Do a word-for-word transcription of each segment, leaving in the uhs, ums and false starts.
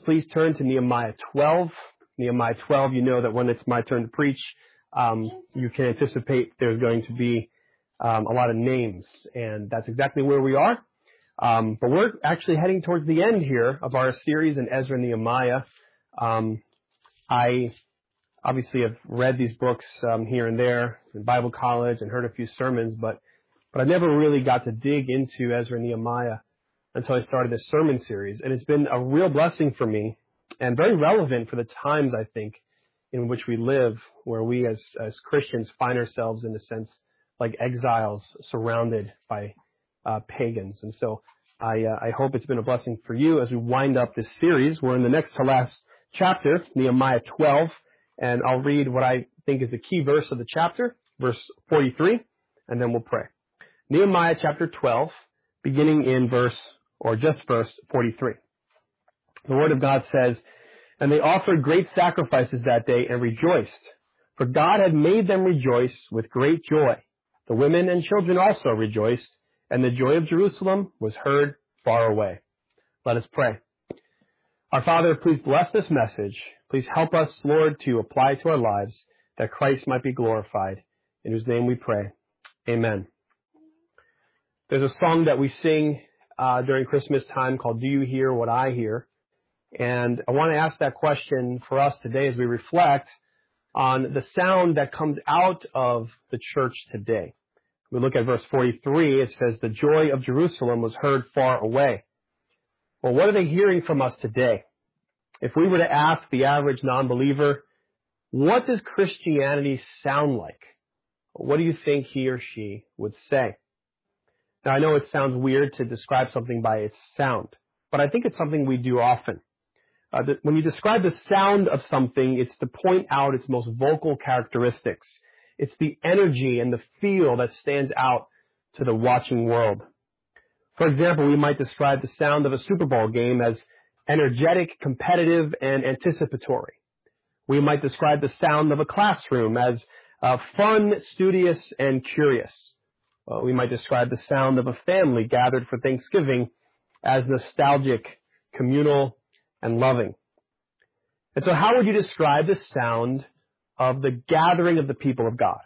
please turn to Nehemiah twelve. Nehemiah twelve, you know that when it's my turn to preach, um, you can anticipate there's going to be um, a lot of names, and that's exactly where we are. Um, but we're actually heading towards the end here of our series in Ezra and Nehemiah. Um, I obviously have read these books um, here and there in Bible college and heard a few sermons, but but I never really got to dig into Ezra and Nehemiah until I started this sermon series. And it's been a real blessing for me and very relevant for the times, I think, in which we live, where we as, as Christians find ourselves, in a sense, like exiles surrounded by uh, pagans. And so I, uh, I hope it's been a blessing for you as we wind up this series. We're in the next to last chapter, Nehemiah twelve, and I'll read what I think is the key verse of the chapter, verse forty-three, and then we'll pray. Nehemiah chapter twelve, beginning in verse or just verse forty-three. The Word of God says, "And they offered great sacrifices that day and rejoiced, for God had made them rejoice with great joy. The women and children also rejoiced, and the joy of Jerusalem was heard far away." Let us pray. Our Father, please bless this message. Please help us, Lord, to apply to our lives that Christ might be glorified. In whose name we pray. Amen. There's a song that we sing Uh, during Christmas time called "Do You Hear What I Hear?" And I want to ask that question for us today as we reflect on the sound that comes out of the church today. We look at verse forty-three. It says, "The joy of Jerusalem was heard far away." Well, what are they hearing from us today? If we were to ask the average non-believer, what does Christianity sound like? What do you think he or she would say? Now, I know it sounds weird to describe something by its sound, but I think it's something we do often. Uh, the, when you describe the sound of something, it's to point out its most vocal characteristics. It's the energy and the feel that stands out to the watching world. For example, we might describe the sound of a Super Bowl game as energetic, competitive, and anticipatory. We might describe the sound of a classroom as uh, fun, studious, and curious. Uh, we might describe the sound of a family gathered for Thanksgiving as nostalgic, communal, and loving. And so how would you describe the sound of the gathering of the people of God?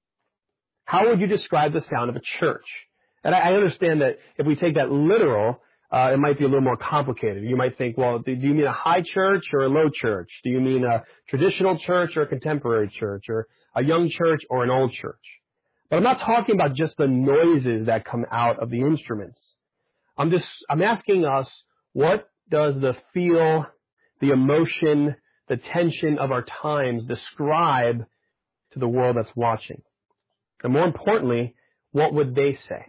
How would you describe the sound of a church? And I, I understand that if we take that literal, uh, it might be a little more complicated. You might think, well, do you mean a high church or a low church? Do you mean a traditional church or a contemporary church, or a young church or an old church? But I'm not talking about just the noises that come out of the instruments. I'm just, I'm asking us, what does the feel, the emotion, the tension of our times describe to the world that's watching? And more importantly, what would they say?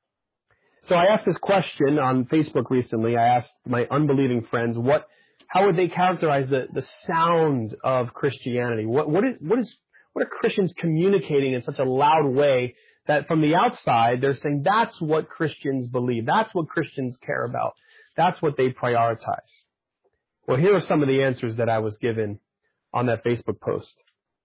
So I asked this question on Facebook recently. I asked my unbelieving friends, what, how would they characterize the, the sound of Christianity? What, what is, what is, What are Christians communicating in such a loud way that from the outside they're saying that's what Christians believe, that's what Christians care about, that's what they prioritize? Well, here are some of the answers that I was given on that Facebook post.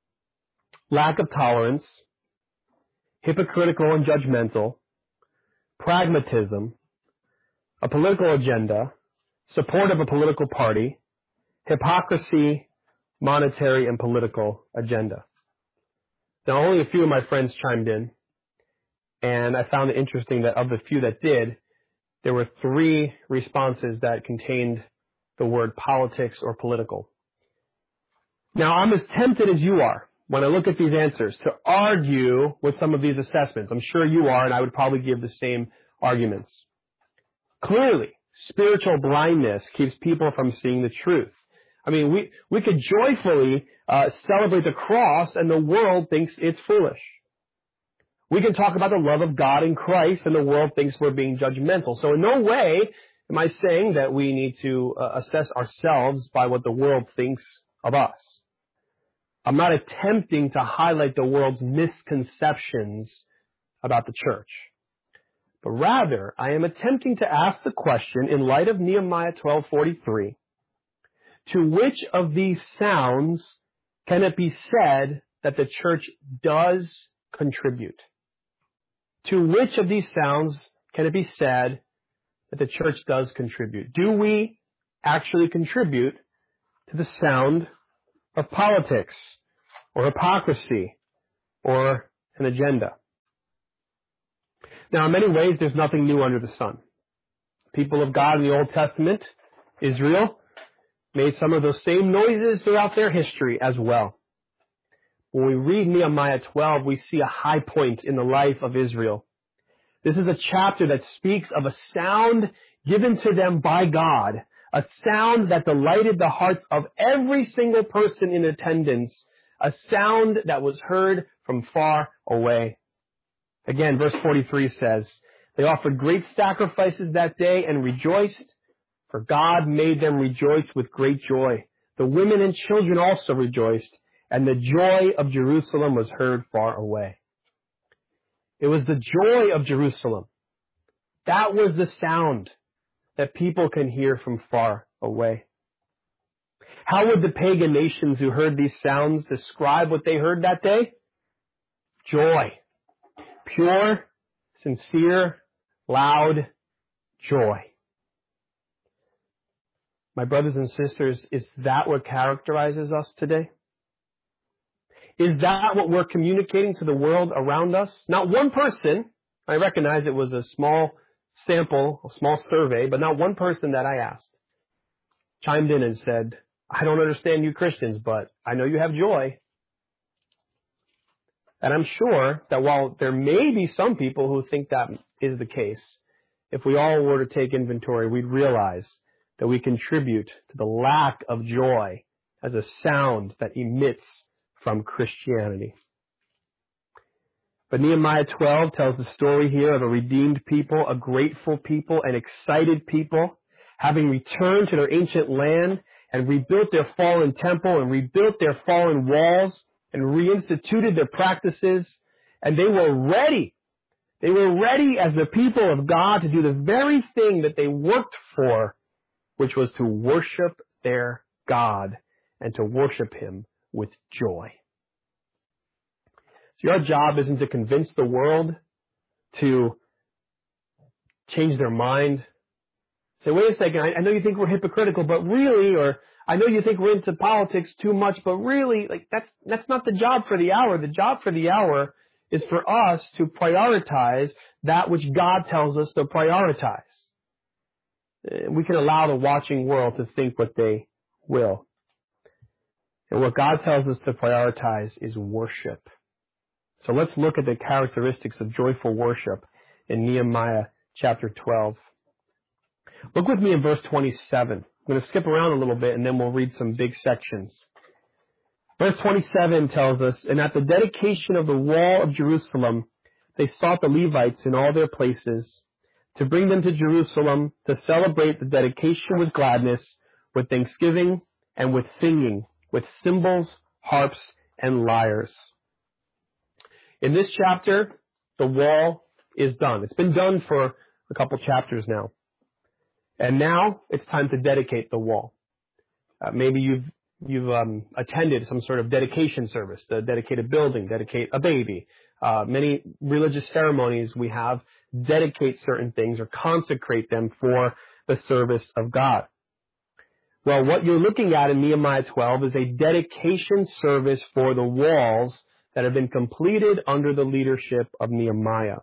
Lack of tolerance, hypocritical and judgmental, pragmatism, a political agenda, support of a political party, hypocrisy, monetary and political agenda. Now, only a few of my friends chimed in, and I found it interesting that of the few that did, there were three responses that contained the word politics or political. Now, I'm as tempted as you are when I look at these answers to argue with some of these assessments. I'm sure you are, and I would probably give the same arguments. Clearly, spiritual blindness keeps people from seeing the truth. I mean, we, we could joyfully uh, celebrate the cross, and the world thinks it's foolish. We can talk about the love of God in Christ, and the world thinks we're being judgmental. So in no way am I saying that we need to uh, assess ourselves by what the world thinks of us. I'm not attempting to highlight the world's misconceptions about the church. But rather, I am attempting to ask the question in light of Nehemiah twelve forty-three, to which of these sounds can it be said that the church does contribute? To which of these sounds can it be said that the church does contribute? Do we actually contribute to the sound of politics or hypocrisy or an agenda. Now, in many ways, there's nothing new under the sun. People of God in the Old Testament, Israel, made some of those same noises throughout their history as well. When we read Nehemiah twelve, we see a high point in the life of Israel. This is a chapter that speaks of a sound given to them by God, a sound that delighted the hearts of every single person in attendance, a sound that was heard from far away. Again, verse forty-three says, they offered great sacrifices that day and rejoiced, for God made them rejoice with great joy. The women and children also rejoiced, and the joy of Jerusalem was heard far away. It was the joy of Jerusalem. That was the sound that people can hear from far away. How would the pagan nations who heard these sounds describe what they heard that day? Joy. Pure, sincere, loud joy. My brothers and sisters, is that what characterizes us today? Is that what we're communicating to the world around us? Not one person, I recognize it was a small sample, a small survey, but not one person that I asked chimed in and said, I don't understand you Christians, but I know you have joy. And I'm sure that while there may be some people who think that is the case, if we all were to take inventory, we'd realize that we contribute to the lack of joy as a sound that emits from Christianity. But Nehemiah twelve tells the story here of a redeemed people, a grateful people, an excited people, having returned to their ancient land and rebuilt their fallen temple and rebuilt their fallen walls and reinstituted their practices. And they were ready. They were ready as the people of God to do the very thing that they worked for, which was to worship their God and to worship Him with joy. So our job isn't to convince the world to change their mind. Say, wait a second, I, I know you think we're hypocritical, but really, or I know you think we're into politics too much, but really, like that's that's not the job for the hour. The job for the hour is for us to prioritize that which God tells us to prioritize. We can allow the watching world to think what they will. And what God tells us to prioritize is worship. So let's look at the characteristics of joyful worship in Nehemiah chapter twelve. Look with me in verse twenty-seven. I'm going to skip around a little bit and then we'll read some big sections. Verse twenty-seven tells us, and at the dedication of the wall of Jerusalem, they sought the Levites in all their places to bring them to Jerusalem to celebrate the dedication with gladness, with thanksgiving, and with singing, with cymbals, harps, and lyres. In this chapter, the wall is done. It's been done for a couple chapters now. And now it's time to dedicate the wall. Uh, maybe you've you've um, attended some sort of dedication service, to dedicate a building, dedicate a baby. Uh, many religious ceremonies we have dedicate certain things or consecrate them for the service of God. Well, what you're looking at in Nehemiah twelve is a dedication service for the walls that have been completed under the leadership of Nehemiah.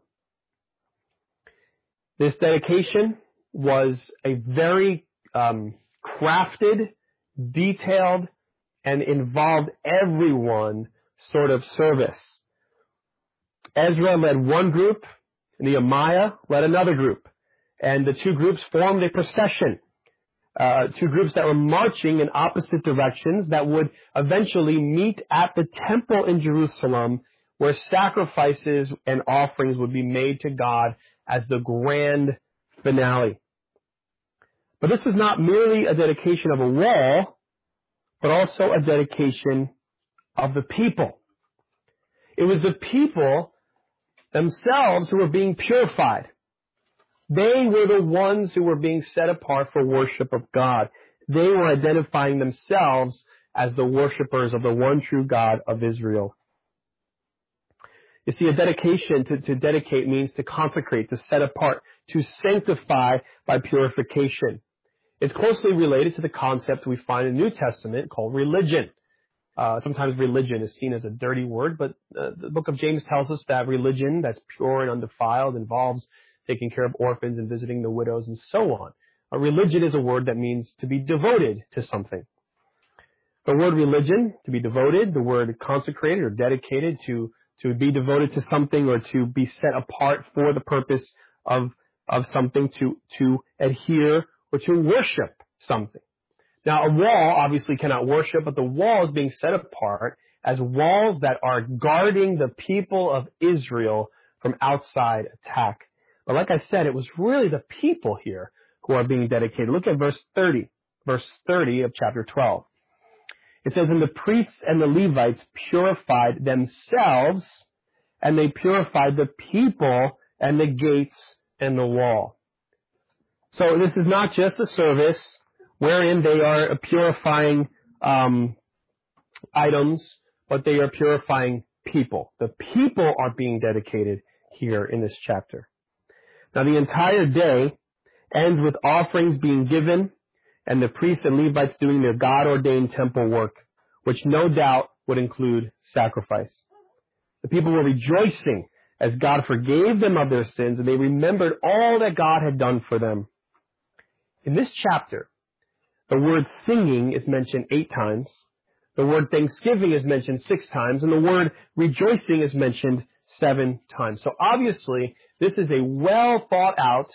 This dedication was a very um, crafted, detailed, and involved everyone sort of service. Ezra led one group, Nehemiah led another group, and the two groups formed a procession. Uh, two groups that were marching in opposite directions that would eventually meet at the temple in Jerusalem, where sacrifices and offerings would be made to God as the grand finale. But this is not merely a dedication of a wall, but also a dedication of the people. It was the people themselves who were being purified. They were the ones who were being set apart for worship of God. They were identifying themselves as the worshipers of the one true God of Israel. You see, a dedication, to, to dedicate means to consecrate, to set apart, to sanctify by purification. It's closely related to the concept we find in the New Testament called religion. Uh, sometimes religion is seen as a dirty word, but uh, the book of James tells us that religion that's pure and undefiled involves taking care of orphans and visiting the widows and so on. A religion is a word that means to be devoted to something. The word religion, to be devoted, the word consecrated or dedicated, to, to be devoted to something or to be set apart for the purpose of, of something, to, to adhere or to worship something. Now, a wall obviously cannot worship, but the wall is being set apart as walls that are guarding the people of Israel from outside attack. But like I said, it was really the people here who are being dedicated. Look at verse thirty, verse thirty of chapter twelve. It says, "And the priests and the Levites purified themselves, and they purified the people and the gates and the wall." So this is not just a service wherein they are purifying um, items, but they are purifying people. The people are being dedicated here in this chapter. Now the entire day ends with offerings being given and the priests and Levites doing their God-ordained temple work, which no doubt would include sacrifice. The people were rejoicing as God forgave them of their sins, and they remembered all that God had done for them. In this chapter, the word singing is mentioned eight times, the word thanksgiving is mentioned six times, and the word rejoicing is mentioned seven times. So obviously, this is a well thought out,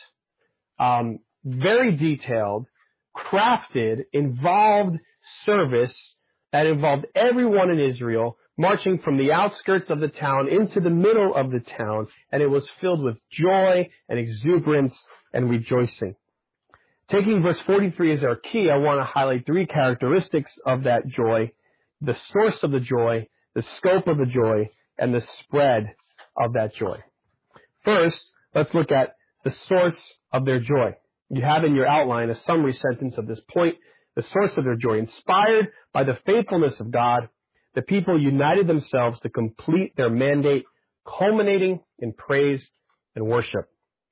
um, very detailed, crafted, involved service that involved everyone in Israel marching from the outskirts of the town into the middle of the town, and it was filled with joy and exuberance and rejoicing. Taking verse forty-three as our key, I want to highlight three characteristics of that joy: the source of the joy, the scope of the joy, and the spread of that joy. First, let's look at the source of their joy. You have in your outline a summary sentence of this point: the source of their joy. Inspired by the faithfulness of God, the people united themselves to complete their mandate, culminating in praise and worship.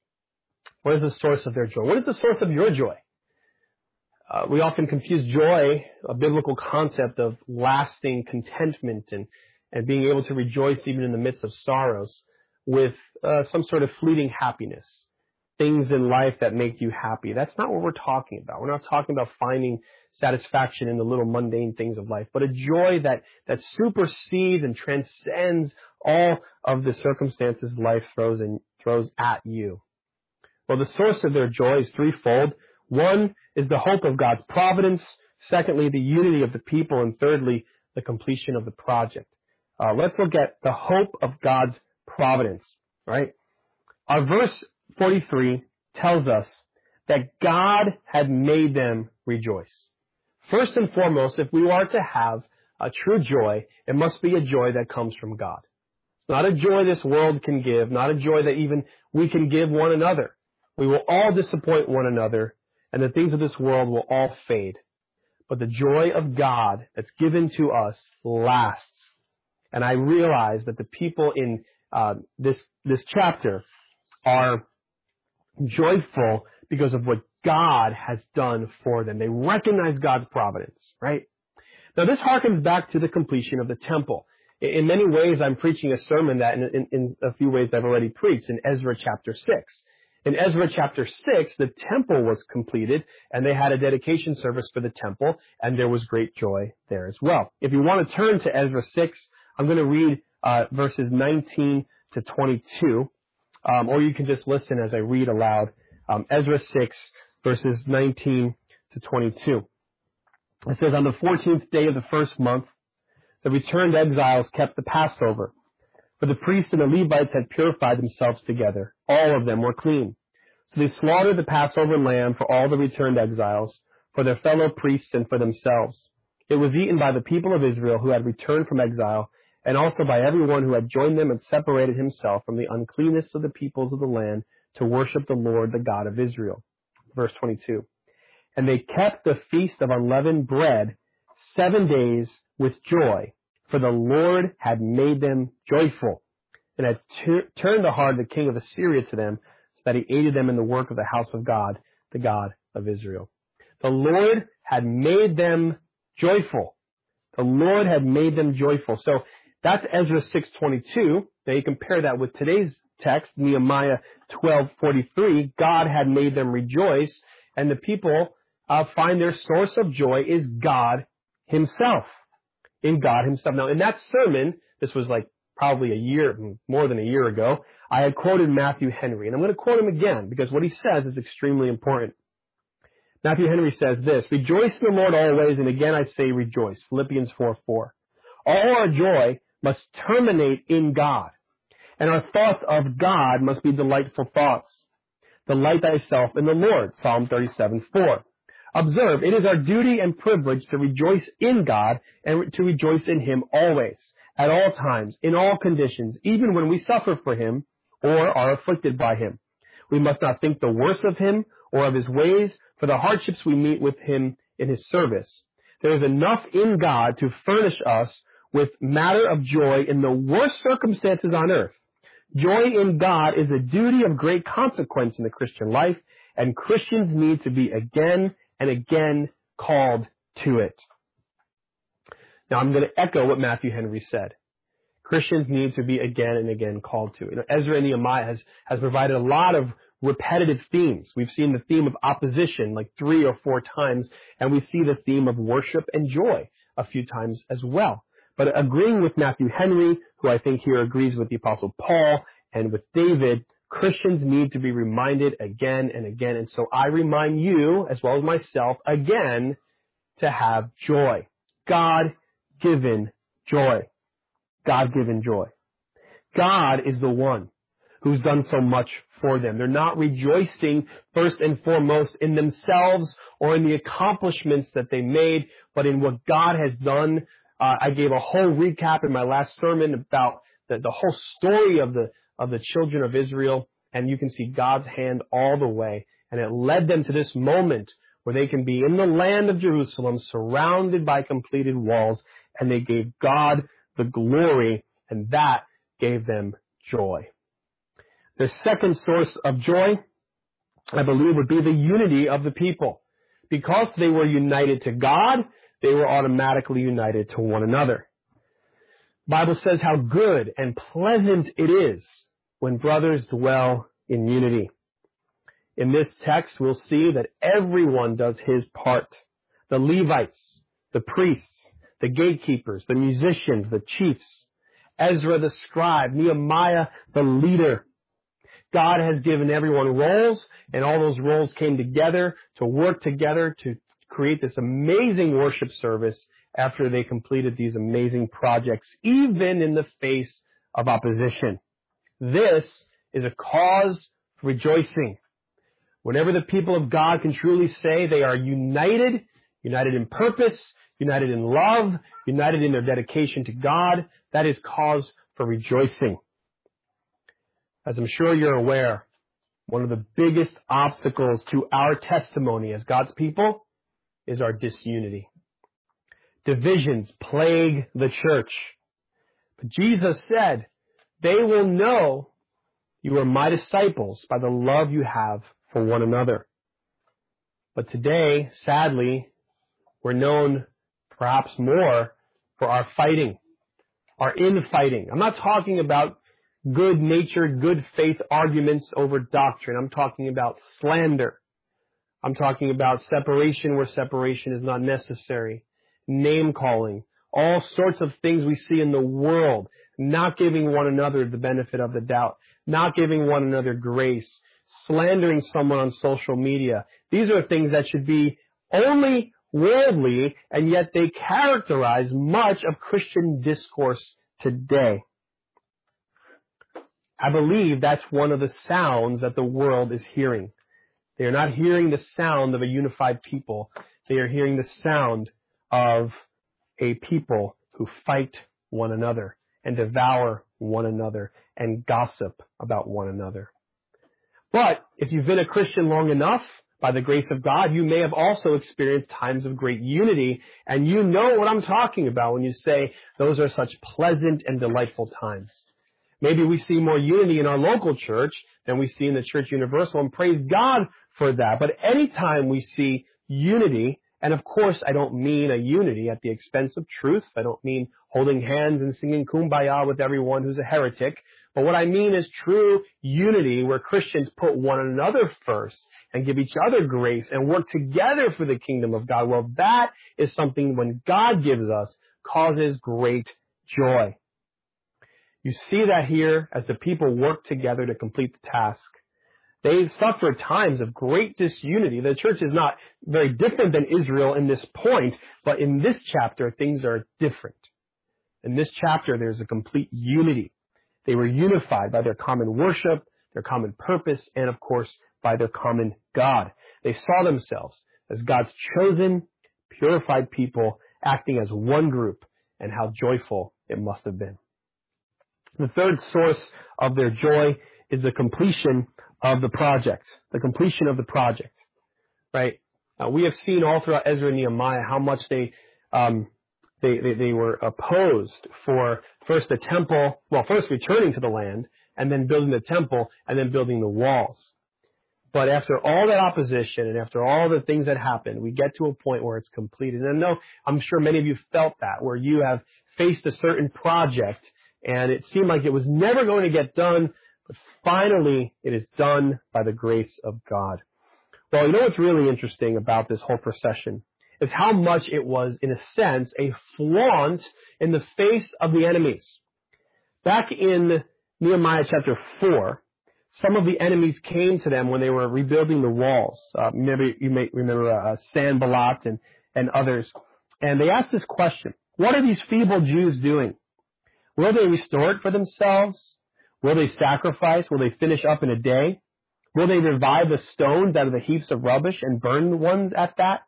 What is the source of their joy? What is the source of your joy? Uh, we often confuse joy, a biblical concept of lasting contentment and, and being able to rejoice even in the midst of sorrows, with uh, some sort of fleeting happiness, things in life that make you happy. That's not what we're talking about. We're not talking about finding satisfaction in the little mundane things of life, but a joy that, that supersedes and transcends all of the circumstances life throws in, throws at you. Well, the source of their joy is threefold. One is the hope of God's providence. Secondly, the unity of the people. And thirdly, the completion of the project. Uh, let's look at the hope of God's providence, right? Our verse forty-three tells us that God had made them rejoice. First and foremost, if we are to have a true joy, it must be a joy that comes from God. It's not a joy this world can give, not a joy that even we can give one another. We will all disappoint one another, and the things of this world will all fade. But the joy of God that's given to us lasts. And I realize that the people in uh, this this chapter are joyful because of what God has done for them. They recognize God's providence, right? Now this harkens back to the completion of the temple. In many ways, I'm preaching a sermon that in, in, in a few ways I've already preached in Ezra chapter six. In Ezra chapter six, the temple was completed, and they had a dedication service for the temple, and there was great joy there as well. If you want to turn to Ezra six, I'm going to read uh, verses nineteen to twenty-two, um, or you can just listen as I read aloud. Um, Ezra six, verses nineteen to twenty-two. It says, "On the fourteenth day of the first month, the returned exiles kept the Passover. For the priests and the Levites had purified themselves together. All of them were clean. So they slaughtered the Passover lamb for all the returned exiles, for their fellow priests and for themselves. It was eaten by the people of Israel who had returned from exile, and also by everyone who had joined them and separated himself from the uncleanness of the peoples of the land to worship the Lord, the God of Israel." Verse twenty-two. "And they kept the feast of unleavened bread seven days with joy, for the Lord had made them joyful, and had t- turned the heart of the king of Assyria to them, so that he aided them in the work of the house of God, the God of Israel." The Lord had made them joyful. The Lord had made them joyful. So that's Ezra six twenty-two. Now you compare that with today's text, Nehemiah twelve forty-three. God had made them rejoice, and the people uh, find their source of joy is God himself. In God himself. Now in that sermon, this was like probably a year, more than a year ago, I had quoted Matthew Henry, and I'm going to quote him again because what he says is extremely important. Matthew Henry says this, "Rejoice in the Lord always, and again I say rejoice." Philippians four four. All our joy must terminate in God, and our thoughts of God must be delightful thoughts. Delight thyself in the Lord. Psalm thirty-seven four. Observe, it is our duty and privilege to rejoice in God and to rejoice in Him always, at all times, in all conditions, even when we suffer for Him or are afflicted by Him. We must not think the worse of Him or of His ways for the hardships we meet with Him in His service. There is enough in God to furnish us with matter of joy in the worst circumstances on earth. Joy in God is a duty of great consequence in the Christian life, and Christians need to be again and again called to it. Now I'm going to echo what Matthew Henry said. Christians need to be again and again called to it. You know, Ezra and Nehemiah has, has provided a lot of repetitive themes. We've seen the theme of opposition like three or four times, and we see the theme of worship and joy a few times as well. But agreeing with Matthew Henry, who I think here agrees with the Apostle Paul and with David, Christians need to be reminded again and again. And so I remind you, as well as myself, again, to have joy. God-given joy. God-given joy. God is the one who's done so much for them. They're not rejoicing first and foremost in themselves or in the accomplishments that they made, but in what God has done. Uh, I gave a whole recap in my last sermon about the, the whole story of the of the children of Israel, and you can see God's hand all the way. And it led them to this moment where they can be in the land of Jerusalem, surrounded by completed walls, and they gave God the glory, and that gave them joy. The second source of joy, I believe, would be the unity of the people. Because they were united to God, they were automatically united to one another. The Bible says how good and pleasant it is when brothers dwell in unity. In this text, we'll see that everyone does his part. The Levites, the priests, the gatekeepers, the musicians, the chiefs, Ezra the scribe, Nehemiah the leader. God has given everyone roles, and all those roles came together to work together to create this amazing worship service after they completed these amazing projects, even in the face of opposition. This is a cause for rejoicing. Whenever the people of God can truly say they are united, united in purpose, united in love, united in their dedication to God, that is cause for rejoicing. As I'm sure you're aware, one of the biggest obstacles to our testimony as God's people is our disunity. Divisions plague the church. But Jesus said, "They will know you are my disciples by the love you have for one another." But today, sadly, we're known perhaps more for our fighting, our infighting. I'm not talking about good-natured, good-faith arguments over doctrine. I'm talking about slander. I'm talking about separation where separation is not necessary, name-calling, all sorts of things we see in the world, not giving one another the benefit of the doubt, not giving one another grace, slandering someone on social media. These are things that should be only worldly, and yet they characterize much of Christian discourse today. I believe that's one of the sounds that the world is hearing. They are not hearing the sound of a unified people. They are hearing the sound of a people who fight one another and devour one another and gossip about one another. But if you've been a Christian long enough, by the grace of God, you may have also experienced times of great unity, and you know what I'm talking about when you say those are such pleasant and delightful times. Maybe we see more unity in our local church than we see in the Church Universal, and praise God for that. But anytime we see unity. And of course, I don't mean a unity at the expense of truth. I don't mean holding hands and singing kumbaya with everyone who's a heretic. But what I mean is true unity where Christians put one another first and give each other grace and work together for the kingdom of God. Well, that is something when God gives us causes great joy. You see that here as the people work together to complete the task. They suffer times of great disunity. The church is not very different than Israel in this point, but in this chapter, things are different. In this chapter, there's a complete unity. They were unified by their common worship, their common purpose, and of course, by their common God. They saw themselves as God's chosen, purified people acting as one group, and how joyful it must have been. The third source of their joy is the completion of the project. The completion of the project, right? Uh, we have seen all throughout Ezra and Nehemiah how much they, um, they, they, they were opposed for first the temple, well, first returning to the land, and then building the temple, and then building the walls. But after all that opposition, and after all the things that happened, we get to a point where it's completed. And I know, I'm sure many of you felt that, where you have faced a certain project, and it seemed like it was never going to get done, but finally it is done by the grace of God. Well, you know what's really interesting about this whole procession is how much it was, in a sense, a flaunt in the face of the enemies. Back in Nehemiah chapter four, some of the enemies came to them when they were rebuilding the walls. Uh, maybe you may remember uh, Sanballat and, and others. And they asked this question: what are these feeble Jews doing? Will they restore it for themselves? Will they sacrifice? Will they finish up in a day? Will they revive the stones out of the heaps of rubbish and burn the ones at that?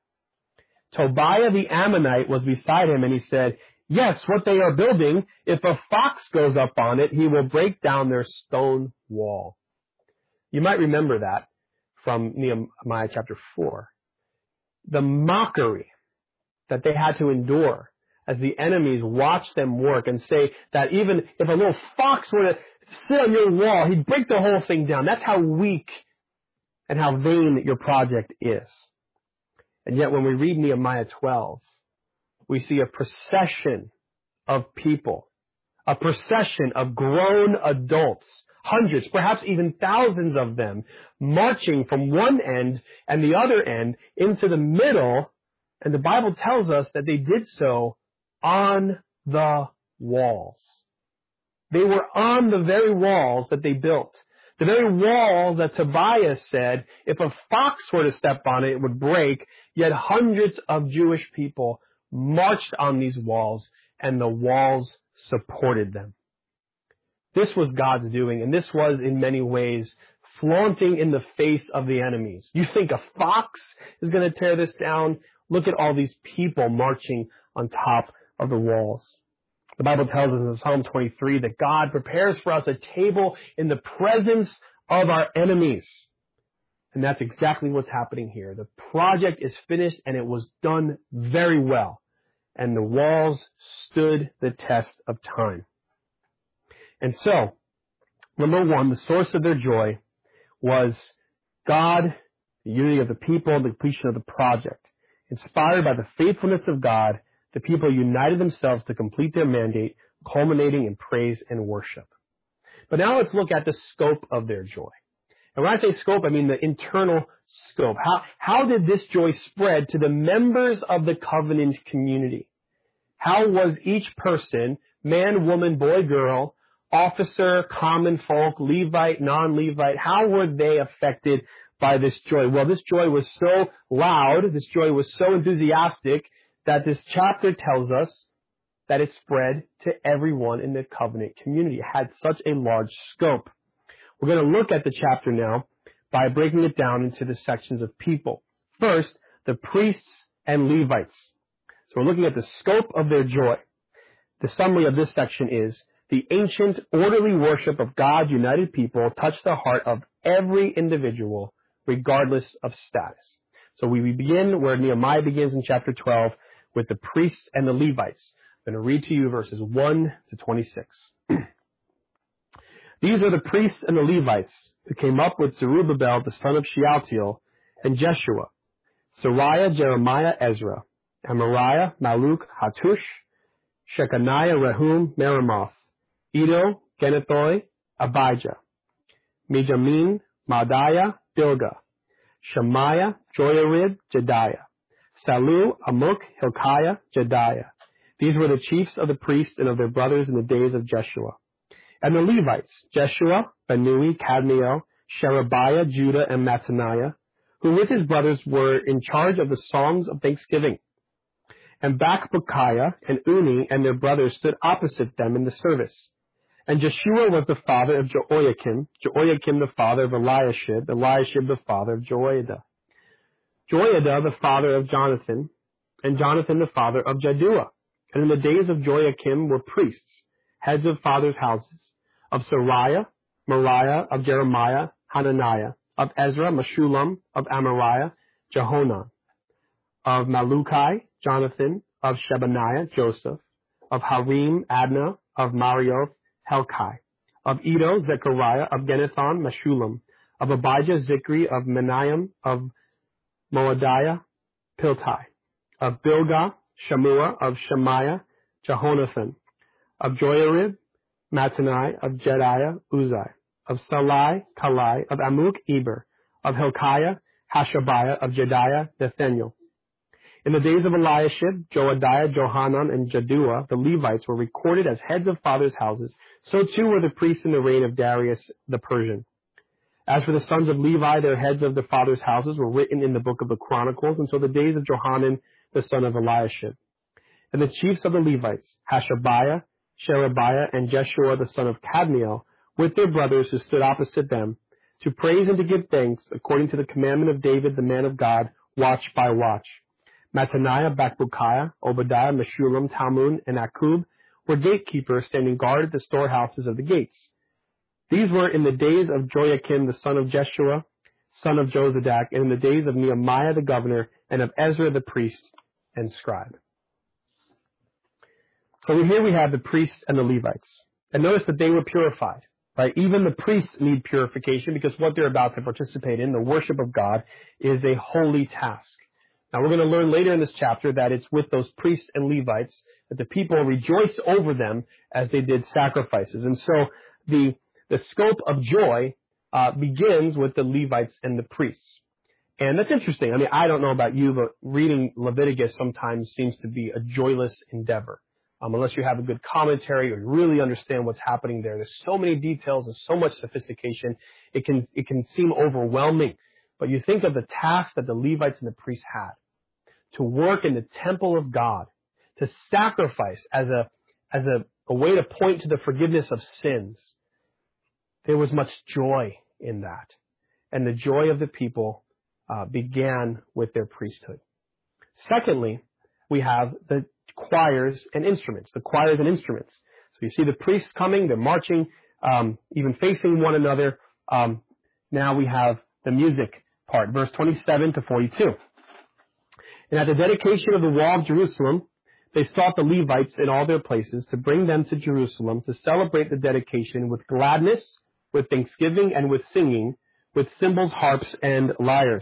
Tobiah the Ammonite was beside him, and he said, yes, what they are building, if a fox goes up on it, he will break down their stone wall. You might remember that from Nehemiah chapter four. The mockery that they had to endure as the enemies watched them work and say that even if a little fox were to sit on your wall, he'd break the whole thing down. That's how weak and how vain your project is. And yet when we read Nehemiah twelve, we see a procession of people, a procession of grown adults, hundreds, perhaps even thousands of them, marching from one end and the other end into the middle. And the Bible tells us that they did so on the walls. They were on the very walls that they built. The very wall that Tobiah said, if a fox were to step on it, it would break. Yet hundreds of Jewish people marched on these walls, and the walls supported them. This was God's doing, and this was, in many ways, flaunting in the face of the enemies. You think a fox is going to tear this down? Look at all these people marching on top of the walls. The Bible tells us in Psalm twenty-three that God prepares for us a table in the presence of our enemies. And that's exactly what's happening here. The project is finished, and it was done very well. And the walls stood the test of time. And so, number one, the source of their joy was God, the unity of the people, and the completion of the project. Inspired by the faithfulness of God, the people united themselves to complete their mandate, culminating in praise and worship. But now let's look at the scope of their joy. And when I say scope, I mean the internal scope. How, how did this joy spread to the members of the covenant community? How was each person, man, woman, boy, girl, officer, common folk, Levite, non-Levite, how were they affected by this joy? Well, this joy was so loud, this joy was so enthusiastic, that this chapter tells us that it spread to everyone in the covenant community. It had such a large scope. We're going to look at the chapter now by breaking it down into the sections of people. First, the priests and Levites. So we're looking at the scope of their joy. The summary of this section is, the ancient, orderly worship of God's united people touched the heart of every individual, regardless of status. So we begin where Nehemiah begins in chapter twelve with the priests and the Levites. I'm going to read to you verses one to twenty-six. These are the priests and the Levites who came up with Zerubbabel, the son of Shealtiel, and Jeshua, Sariah, Jeremiah, Ezra, Amariah, Maluk, Hattush, Shechaniah, Rehum, Meremoth, Edo, Genethoi, Abijah, Mijamin, Maadiah, Bilgah, Shemaiah, Joiarib, Jediah, Salu, Amuk, Hilkiah, Jediah. These were the chiefs of the priests and of their brothers in the days of Jeshua. And the Levites, Jeshua, Benui, Kadmiel, Sherebiah, Judah, and Mattaniah, who with his brothers were in charge of the songs of thanksgiving. And Bakbukiah and Uni and their brothers stood opposite them in the service. And Jeshua was the father of Jehoiakim, Jehoiakim the father of Eliashib, Eliashib the father of Joiada, Joiada the father of Jonathan, and Jonathan the father of Jaddua. And in the days of Joiakim were priests, heads of fathers' houses, of Sariah, Moriah, of Jeremiah, Hananiah, of Ezra, Meshullam, of Amariah, Jehonan, of Malukai, Jonathan, of Shebaniah, Joseph, of Harim, Adnah, of Marioth, Helkai, of Edo, Zechariah, of Genethon, Meshullam, of Abijah, Zikri, of Menaim, of Moadiah, Piltai, of Bilgah, Shamua, of Shemaiah, Jehonathan, of Joiarib, Mattanai, of Jediah, Uzai, of Salai, Kalai, of Amuk, Eber, of Hilkiah, Hashabiah, of Jediah, Nathaniel. In the days of Eliashib, Joadiah, Johanan, and Jaddua, the Levites were recorded as heads of fathers' houses. So too were the priests in the reign of Darius the Persian. As for the sons of Levi, their heads of the fathers' houses were written in the book of the Chronicles until the days of Johanan, the son of Eliashib. And the chiefs of the Levites, Hashabiah, Sherebiah, and Jeshua, the son of Kadmiel, with their brothers who stood opposite them, to praise and to give thanks, according to the commandment of David, the man of God, watch by watch. Mattaniah, Bakbukiah, Obadiah, Meshullam, Talmon, and Akub were gatekeepers standing guard at the storehouses of the gates. These were in the days of Joiakim, the son of Jeshua, son of Jozadak, and in the days of Nehemiah the governor, and of Ezra the priest and scribe. So here we have the priests and the Levites. And notice that they were purified, right? Even the priests need purification because what they're about to participate in, the worship of God, is a holy task. Now we're going to learn later in this chapter that it's with those priests and Levites that the people rejoiced over them as they did sacrifices. And so the, the scope of joy uh, begins with the Levites and the priests. And that's interesting. I mean, I don't know about you, but reading Leviticus sometimes seems to be a joyless endeavor. Um, unless you have a good commentary or you really understand what's happening there. There's so many details and so much sophistication. It can, it can seem overwhelming. But you think of the task that the Levites and the priests had to work in the temple of God, to sacrifice as a, as a, a way to point to the forgiveness of sins. There was much joy in that. And the joy of the people uh, began with their priesthood. Secondly, we have the choirs and instruments, the choirs and instruments. So you see the priests coming, they're marching, um, even facing one another. Um, now we have the music part, verse twenty-seven to forty-two. And at the dedication of the wall of Jerusalem, they sought the Levites in all their places to bring them to Jerusalem to celebrate the dedication with gladness, with thanksgiving, and with singing, with cymbals, harps, and lyres.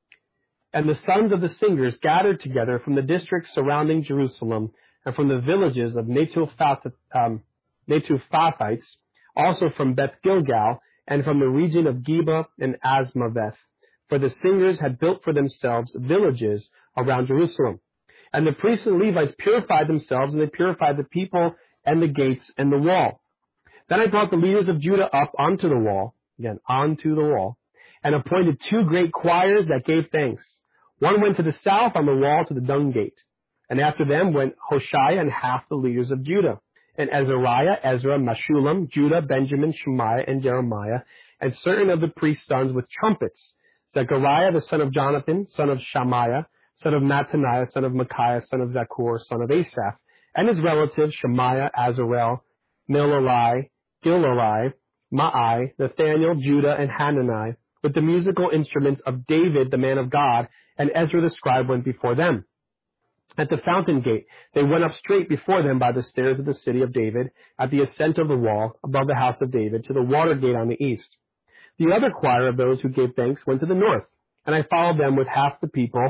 And the sons of the singers gathered together from the districts surrounding Jerusalem and from the villages of Netophathites, um, Netophathites, also from Beth Gilgal, and from the region of Geba and Asmaveth. For the singers had built for themselves villages around Jerusalem. And the priests and Levites purified themselves, and they purified the people and the gates and the wall. Then I brought the leaders of Judah up onto the wall, again, onto the wall, and appointed two great choirs that gave thanks. One went to the south on the wall to the dung gate. And after them went Hoshea and half the leaders of Judah, and Azariah, Ezra, Meshullam, Judah, Benjamin, Shemaiah, and Jeremiah, and certain of the priest's sons with trumpets, Zechariah, the son of Jonathan, son of Shemaiah, son of Mattaniah, son of Micaiah, son of Zakur, son of Asaph, and his relatives Shemaiah, Azarel, Milalai, Gilalai, Maai, Nathaniel, Judah, and Hanani, with the musical instruments of David, the man of God, and Ezra the scribe went before them. At the fountain gate, they went up straight before them by the stairs of the city of David, at the ascent of the wall, above the house of David, to the water gate on the east. The other choir of those who gave thanks went to the north, and I followed them with half the people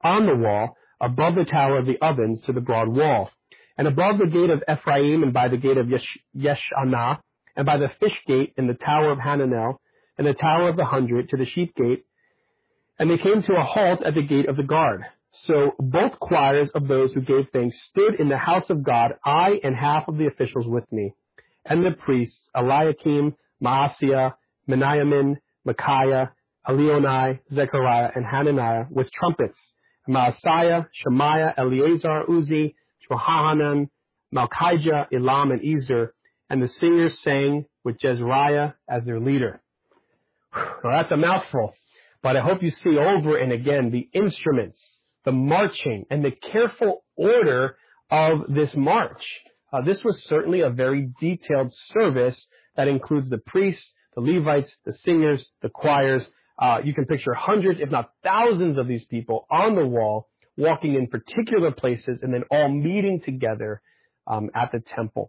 on the wall, above the tower of the ovens to the broad wall, and above the gate of Ephraim, and by the gate of Yesh- Yeshanah, and by the fish gate, and the tower of Hananel, and the tower of the hundred, to the sheep gate. And they came to a halt at the gate of the guard. So both choirs of those who gave thanks stood in the house of God, I and half of the officials with me, and the priests, Eliakim, Maaseiah, Meniamin, Micaiah, Elionai, Zechariah, and Hananiah, with trumpets, Maaseiah, Shemaiah, Eleazar, Uzi, Johanan, Malchijah, Elam, and Ezer, and the singers sang with Jezreiah as their leader. Well, that's a mouthful, but I hope you see over and again the instruments, the marching, and the careful order of this march. Uh, this was certainly a very detailed service that includes the priests, the Levites, the singers, the choirs. Uh, you can picture hundreds, if not thousands of these people on the wall, walking in particular places and then all meeting together um, at the temple.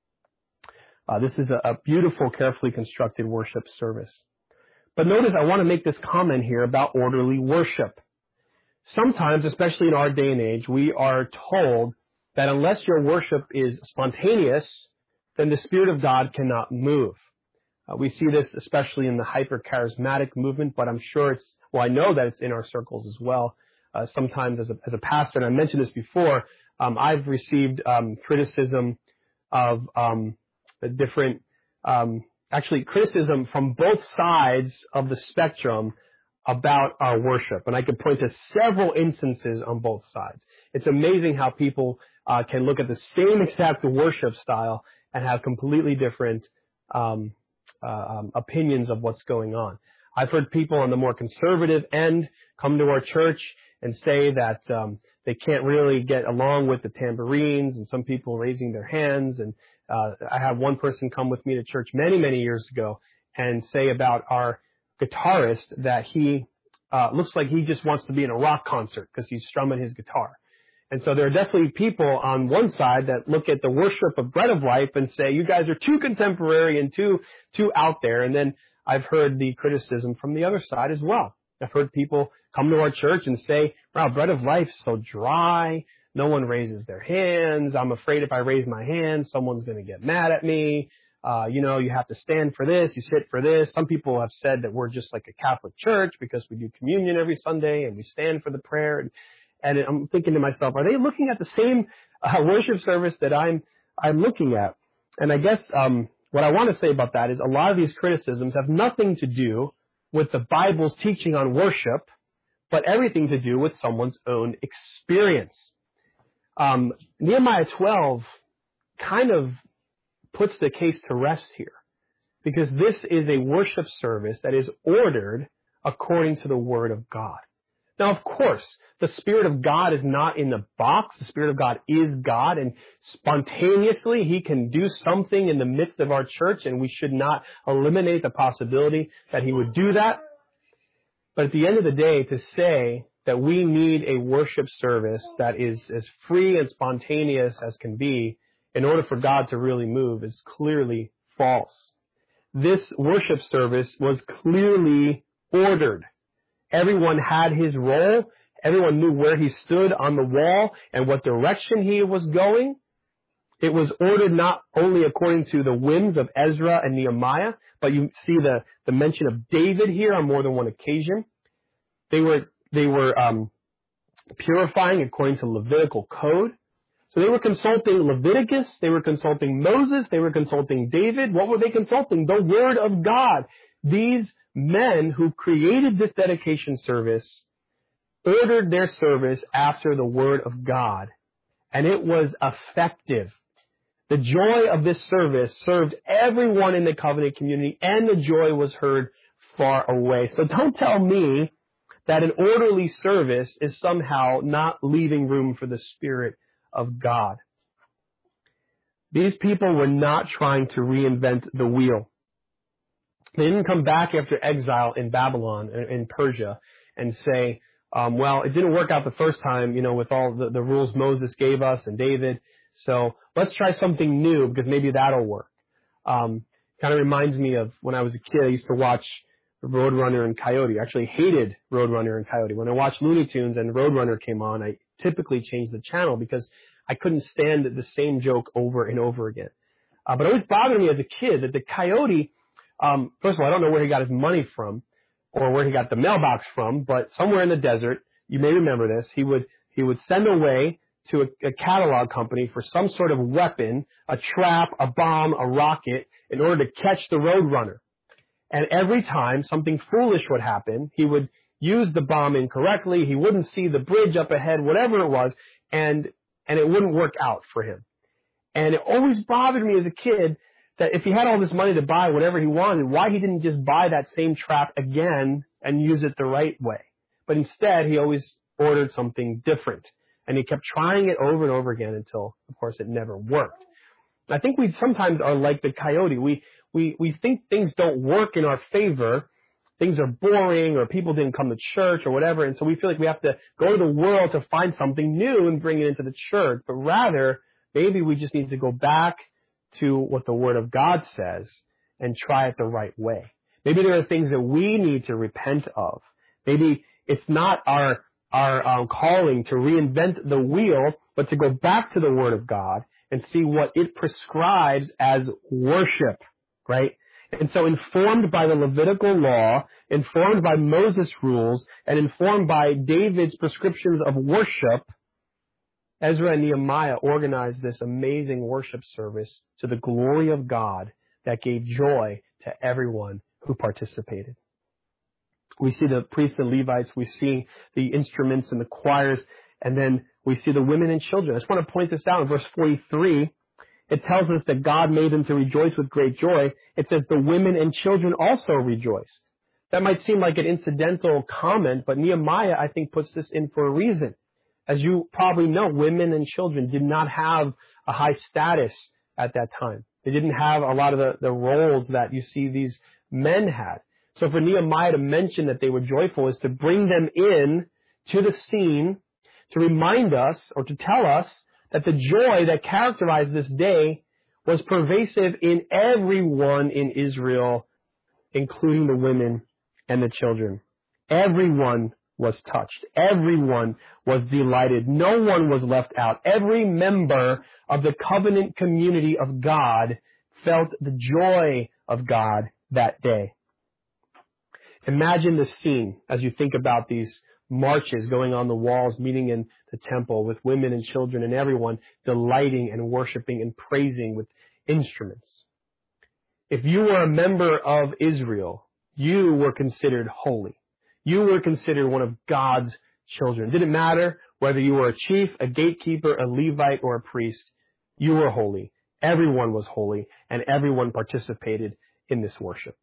Uh, this is a, a beautiful, carefully constructed worship service. But notice I want to make this comment here about orderly worship. Sometimes, especially in our day and age, we are told that unless your worship is spontaneous, then the Spirit of God cannot move. Uh, we see this especially in the hyper-charismatic movement, but I'm sure it's, well, I know that it's in our circles as well. Uh, sometimes as a, as a pastor, and I mentioned this before, um, I've received um, criticism of um, the different, um, actually criticism from both sides of the spectrum about our worship. And I could point to several instances on both sides. It's amazing how people uh, can look at the same exact worship style and have completely different um, uh, um, opinions of what's going on. I've heard people on the more conservative end come to our church and say that um, they can't really get along with the tambourines and some people raising their hands. And uh, I had one person come with me to church many, many years ago and say about our guitarist that he uh, looks like he just wants to be in a rock concert because he's strumming his guitar. And so there are definitely people on one side that look at the worship of Bread of Life and say, you guys are too contemporary and too too out there. And then I've heard the criticism from the other side as well. I've heard people come to our church and say, wow, Bread of Life's so dry. No one raises their hands. I'm afraid if I raise my hand, someone's going to get mad at me. Uh, you know, you have to stand for this, you sit for this. Some people have said that we're just like a Catholic church because we do communion every Sunday and we stand for the prayer. And, and I'm thinking to myself, are they looking at the same uh, worship service that I'm I'm looking at? And I guess um, what I want to say about that is a lot of these criticisms have nothing to do with the Bible's teaching on worship, but everything to do with someone's own experience. Um, Nehemiah twelve kind of puts the case to rest here, because this is a worship service that is ordered according to the Word of God. Now, of course, the Spirit of God is not in the box. The Spirit of God is God, and spontaneously He can do something in the midst of our church, and we should not eliminate the possibility that He would do that. But at the end of the day, to say that we need a worship service that is as free and spontaneous as can be in order for God to really move is clearly false. This worship service was clearly ordered. Everyone had his role. Everyone knew where he stood on the wall and what direction he was going. It was ordered not only according to the whims of Ezra and Nehemiah, but you see the, the mention of David here on more than one occasion. They were, they were um, purifying according to Levitical code. So they were consulting Leviticus, they were consulting Moses, they were consulting David. What were they consulting? The Word of God. These men who created this dedication service ordered their service after the Word of God, and it was effective. The joy of this service served everyone in the covenant community, and the joy was heard far away. So don't tell me that an orderly service is somehow not leaving room for the Spirit of God. These people were not trying to reinvent the wheel. They didn't come back after exile in Babylon, in Persia, and say, um, well, it didn't work out the first time, you know, with all the, the rules Moses gave us and David, so let's try something new because maybe that'll work. Um, kind of reminds me of when I was a kid, I used to watch Roadrunner and Coyote. I actually hated Roadrunner and Coyote. When I watched Looney Tunes and Roadrunner came on, I typically changed the channel because I couldn't stand the same joke over and over again. Uh, but it always bothered me as a kid that the Coyote, um, first of all, I don't know where he got his money from or where he got the mailbox from, but somewhere in the desert, you may remember this, he would, he would send away to a, a catalog company for some sort of weapon, a trap, a bomb, a rocket, in order to catch the Roadrunner. And every time something foolish would happen, he would use the bomb incorrectly, he wouldn't see the bridge up ahead, whatever it was, and, and it wouldn't work out for him. And it always bothered me as a kid that if he had all this money to buy whatever he wanted, why he didn't just buy that same trap again and use it the right way. But instead, he always ordered something different. And he kept trying it over and over again until, of course, it never worked. I think we sometimes are like the Coyote. We, we, we think things don't work in our favor. Things are boring, or people didn't come to church or whatever. And so we feel like we have to go to the world to find something new and bring it into the church. But rather, maybe we just need to go back to what the Word of God says and try it the right way. Maybe there are things that we need to repent of. Maybe it's not our our um, calling to reinvent the wheel, but to go back to the Word of God and see what it prescribes as worship, right? And so informed by the Levitical law, informed by Moses' rules, and informed by David's prescriptions of worship, Ezra and Nehemiah organized this amazing worship service to the glory of God that gave joy to everyone who participated. We see the priests and Levites, we see the instruments and the choirs, and then we see the women and children. I just want to point this out in verse forty-three. It tells us that God made them to rejoice with great joy. It says the women and children also rejoiced. That might seem like an incidental comment, but Nehemiah, I think, puts this in for a reason. As you probably know, women and children did not have a high status at that time. They didn't have a lot of the, the roles that you see these men had. So for Nehemiah to mention that they were joyful is to bring them in to the scene, to remind us or to tell us that the joy that characterized this day was pervasive in everyone in Israel, including the women and the children. Everyone was touched. Everyone was delighted. No one was left out. Every member of the covenant community of God felt the joy of God that day. Imagine the scene as you think about these marches going on the walls, meeting in the temple with women and children and everyone delighting and worshiping and praising with instruments. If you were a member of Israel, you were considered holy. You were considered one of God's children. It didn't matter whether you were a chief, a gatekeeper, a Levite, or a priest. You were holy. Everyone was holy, and everyone participated in this worship.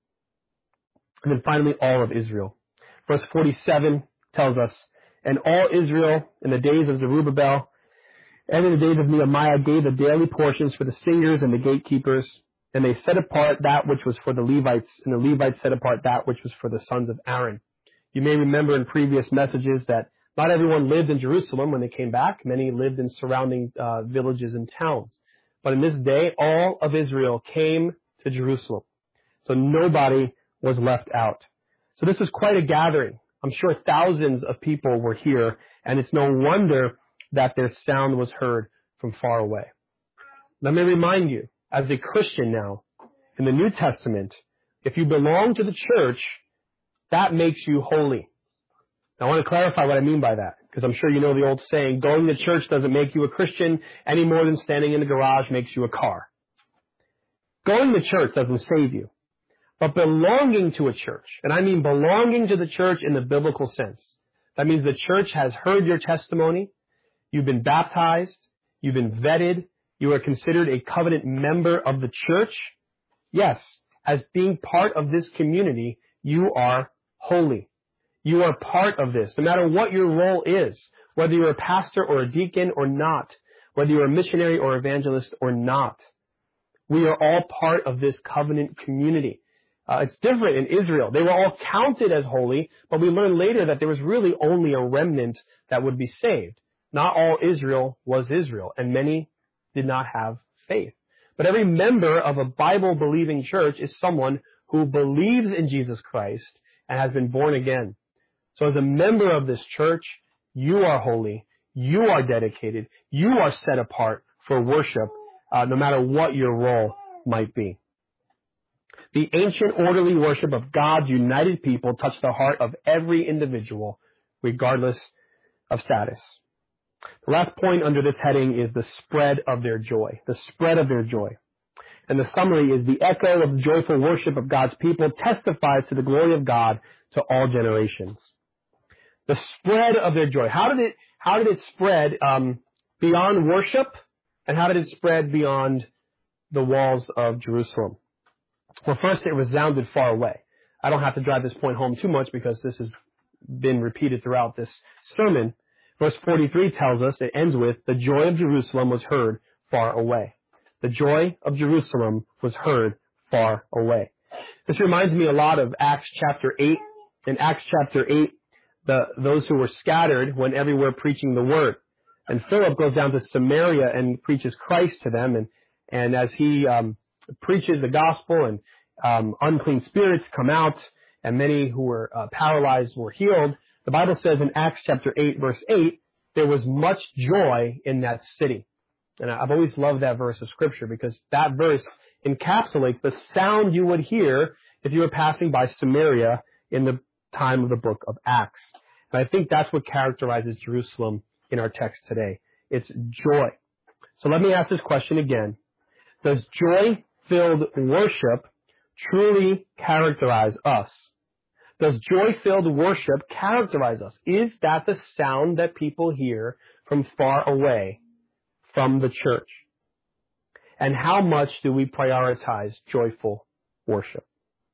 And then finally, all of Israel. Verse forty-seven tells us, and all Israel in the days of Zerubbabel and in the days of Nehemiah gave the daily portions for the singers and the gatekeepers, and they set apart that which was for the Levites, and the Levites set apart that which was for the sons of Aaron. You may remember in previous messages that not everyone lived in Jerusalem when they came back. Many lived in surrounding uh, villages and towns. But in this day, all of Israel came to Jerusalem. So nobody was left out. So this was quite a gathering. I'm sure thousands of people were here, and it's no wonder that their sound was heard from far away. Let me remind you, as a Christian now, in the New Testament, if you belong to the church, that makes you holy. Now, I want to clarify what I mean by that, because I'm sure you know the old saying, going to church doesn't make you a Christian any more than standing in the garage makes you a car. Going to church doesn't save you. But belonging to a church, and I mean belonging to the church in the biblical sense. That means the church has heard your testimony, you've been baptized, you've been vetted, you are considered a covenant member of the church. Yes, as being part of this community, you are holy. You are part of this, no matter what your role is, whether you're a pastor or a deacon or not, whether you're a missionary or evangelist or not. We are all part of this covenant community. Uh, it's different in Israel. They were all counted as holy, but we learned later that there was really only a remnant that would be saved. Not all Israel was Israel, and many did not have faith. But every member of a Bible-believing church is someone who believes in Jesus Christ and has been born again. So as a member of this church, you are holy, you are dedicated, you are set apart for worship, uh, no matter what your role might be. The ancient orderly worship of God's united people touched the heart of every individual, regardless of status. The last point under this heading is the spread of their joy. The spread of their joy. And the summary is the echo of the joyful worship of God's people testifies to the glory of God to all generations. The spread of their joy. How did it, how did it spread um, beyond worship? And how did it spread beyond the walls of Jerusalem? Well, first, it resounded far away. I don't have to drive this point home too much because this has been repeated throughout this sermon. Verse forty-three tells us, it ends with, the joy of Jerusalem was heard far away. The joy of Jerusalem was heard far away. This reminds me a lot of Acts chapter eight. In Acts chapter eight, the, those who were scattered went everywhere preaching the word. And Philip goes down to Samaria and preaches Christ to them. And, and as he um, preaches the gospel and um, unclean spirits come out and many who were uh, paralyzed were healed, the Bible says in Acts chapter eight, verse eight, there was much joy in that city. And I've always loved that verse of Scripture because that verse encapsulates the sound you would hear if you were passing by Samaria in the time of the book of Acts. And I think that's what characterizes Jerusalem in our text today. It's joy. So let me ask this question again. Does joy-filled worship truly characterize us? Does joy-filled worship characterize us? Is that the sound that people hear from far away from the church? And how much do we prioritize joyful worship?